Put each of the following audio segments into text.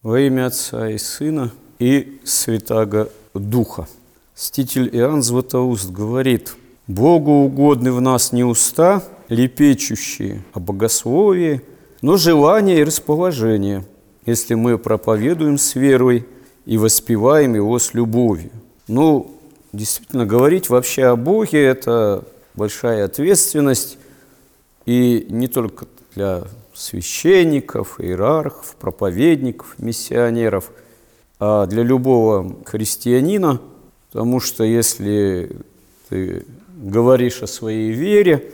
Во имя Отца и Сына и Святаго Духа. Святитель Иоанн Златоуст говорит: «Богу угодны в нас не уста, лепечущие о богословии, но желание и расположение, если мы проповедуем с верой и воспеваем его с любовью». Действительно, говорить вообще о Боге – это большая ответственность, и не только для священников, иерархов, проповедников, миссионеров, а для любого христианина, потому что если ты говоришь о своей вере,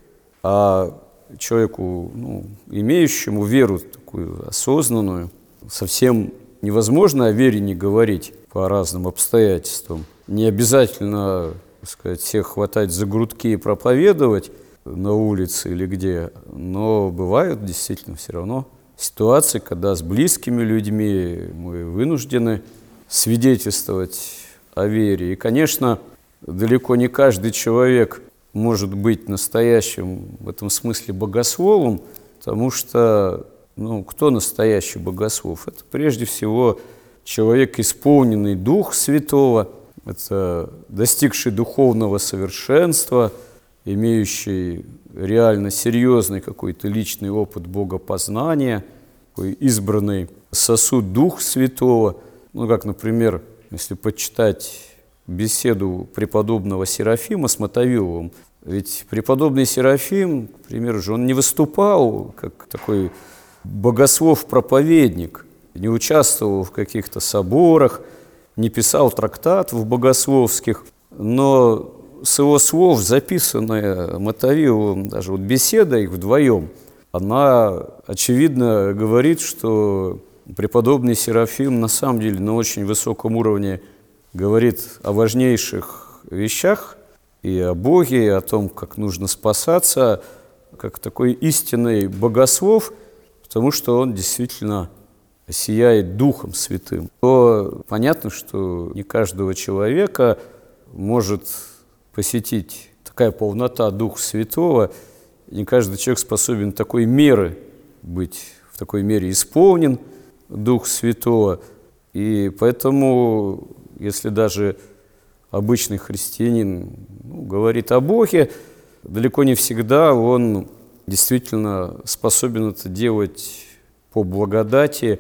а человеку, имеющему веру такую осознанную, совсем невозможно о вере не говорить по разным обстоятельствам. Не обязательно, всех хватать за грудки и проповедовать на улице или где, но бывают действительно все равно ситуации, когда с близкими людьми мы вынуждены свидетельствовать о вере. И, конечно, далеко не каждый человек может быть настоящим в этом смысле богословом, потому что, кто настоящий богослов? Это прежде всего человек, исполненный Духа Святого, это достигший духовного совершенства, имеющий реально серьезный какой-то личный опыт богопознания, такой избранный сосуд Духа Святого. Как, например, если почитать беседу преподобного Серафима с Мотовиловым, ведь преподобный Серафим, к примеру, он не выступал как такой богослов-проповедник, не участвовал в каких-то соборах, не писал трактатов богословских, но с его слов, записанная Мотовиловым, даже беседа их вдвоем, она, очевидно, говорит, что преподобный Серафим на самом деле на очень высоком уровне говорит о важнейших вещах и о Боге, и о том, как нужно спасаться, как такой истинный богослов, потому что он действительно сияет Духом Святым. То понятно, что не каждого человека может посетить такая полнота Духа Святого, не каждый человек способен такой меры быть, в такой мере исполнен Дух Святого. И поэтому, если даже обычный христианин говорит о Боге, далеко не всегда он действительно способен это делать по благодати,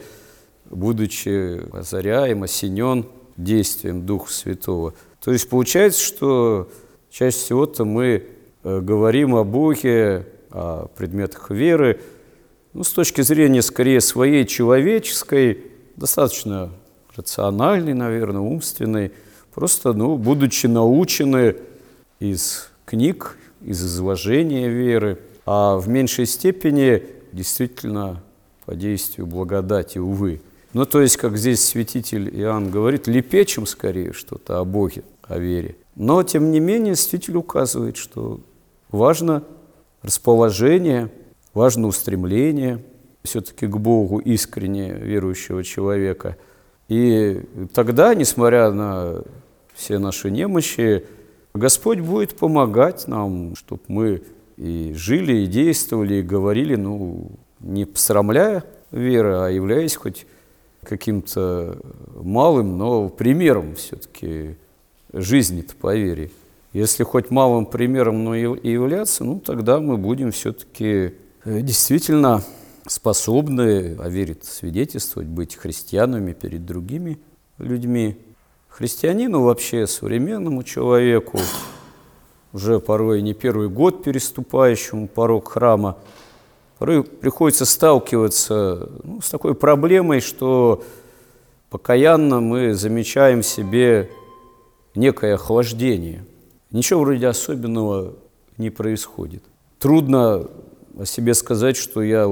будучи озаряем, осенен действием Духа Святого. То есть получается, что чаще всего-то мы говорим о Боге, о предметах веры, с точки зрения скорее своей человеческой, достаточно рациональной, наверное, умственной, просто, будучи научены из книг, из изложения веры, а в меньшей степени действительно по действию благодати, увы. То есть, как здесь святитель Иоанн говорит, лепечем скорее что-то о Боге, о вере. Но, тем не менее, святитель указывает, что важно расположение, важно устремление все-таки к Богу искренне верующего человека. И тогда, несмотря на все наши немощи, Господь будет помогать нам, чтобы мы и жили, и действовали, и говорили, не посрамляя веры, а являясь хоть каким-то малым, но примером все-таки жизни-то по вере. Если хоть малым примером, но и являться, тогда мы будем все-таки действительно способны о вере свидетельствовать, быть христианами перед другими людьми. Христианину вообще, современному человеку, уже порой не первый год переступающему порог храма, порой приходится сталкиваться с такой проблемой, что покаянно мы замечаем в себе некое охлаждение. Ничего вроде особенного не происходит. Трудно о себе сказать, что я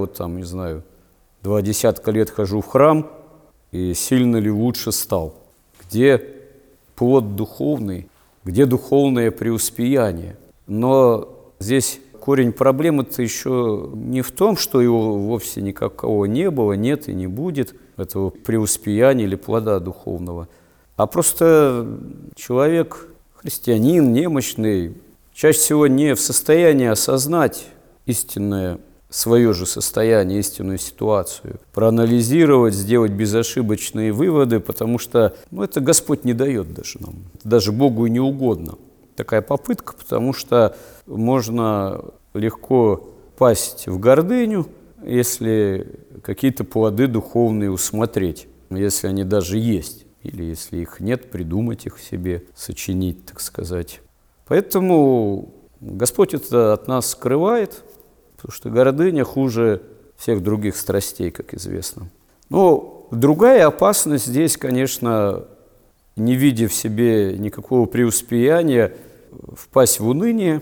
20 лет хожу в храм и сильно ли лучше стал. Где плод духовный, где духовное преуспеяние. Но здесь корень проблемы-то еще не в том, что его вовсе никакого не было, нет и не будет, этого преуспеяния или плода духовного, а просто человек, христианин, немощный, чаще всего не в состоянии осознать истинное свое же состояние, истинную ситуацию, проанализировать, сделать безошибочные выводы, потому что это Господь не дает даже нам, даже Богу и не угодно. Такая попытка, потому что можно легко пасть в гордыню, если какие-то плоды духовные усмотреть, если они даже есть, или если их нет, придумать их в себе, сочинить, так сказать. Поэтому Господь это от нас скрывает, потому что гордыня хуже всех других страстей, как известно. Но другая опасность здесь, конечно, не видя в себе никакого преуспеяния, впасть в уныние,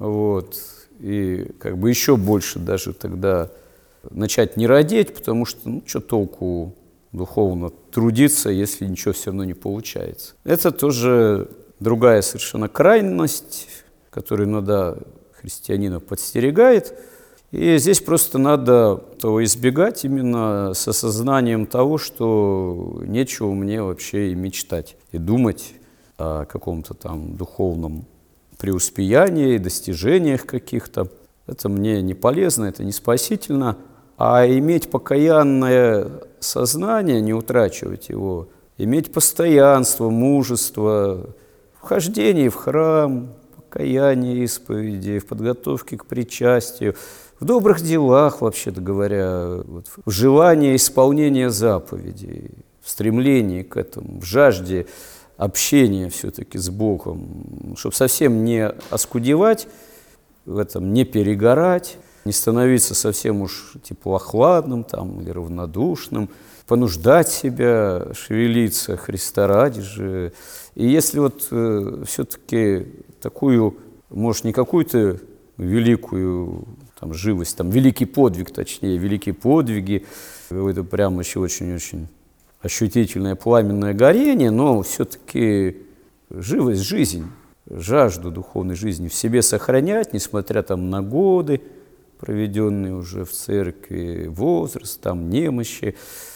и как бы еще больше даже тогда начать не радеть, потому что, что толку духовно трудиться, если ничего все равно не получается. Это тоже другая совершенно крайность, которая иногда христианина подстерегает. И здесь просто надо того избегать именно с осознанием того, что нечего мне вообще и мечтать, и думать о каком-то там духовном преуспеянии, достижениях каких-то. Это мне не полезно, это не спасительно. А иметь покаянное сознание, не утрачивать его, иметь постоянство, мужество, в хождении в храм, покаяние, исповеди, в подготовке к причастию, в добрых делах, вообще-то говоря, в желании исполнения заповедей, в стремлении к этому, в жажде общения все-таки с Богом, чтобы совсем не оскудевать, в этом не перегорать, не становиться совсем уж теплохладным там, или равнодушным, понуждать себя, шевелиться Христа ради же. И если все-таки такую, может, не какую-то великую там, живость, там, великий подвиг, точнее, великие подвиги, это прям еще очень-очень ощутительное пламенное горение, но все-таки живость, жизнь, жажду духовной жизни в себе сохранять, несмотря там на годы, проведенные уже в церкви, возраст, там, немощи,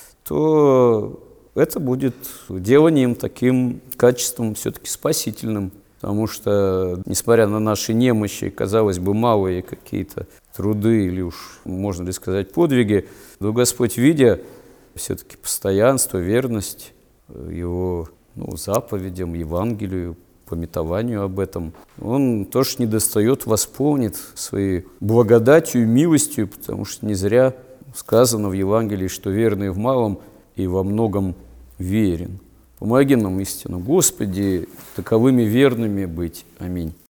то это будет деланием таким качеством все-таки спасительным. Потому что, несмотря на наши немощи, казалось бы, малые какие-то труды или уж, можно ли сказать, подвиги, но Господь, видя все-таки постоянство, верность Его заповедям, Евангелию, памятованию об этом, Он тоже не достает, восполнит своей благодатью, милостью, потому что не зря сказано в Евангелии, что верный в малом и во многом верен. Помоги нам истину, Господи, таковыми верными быть. Аминь.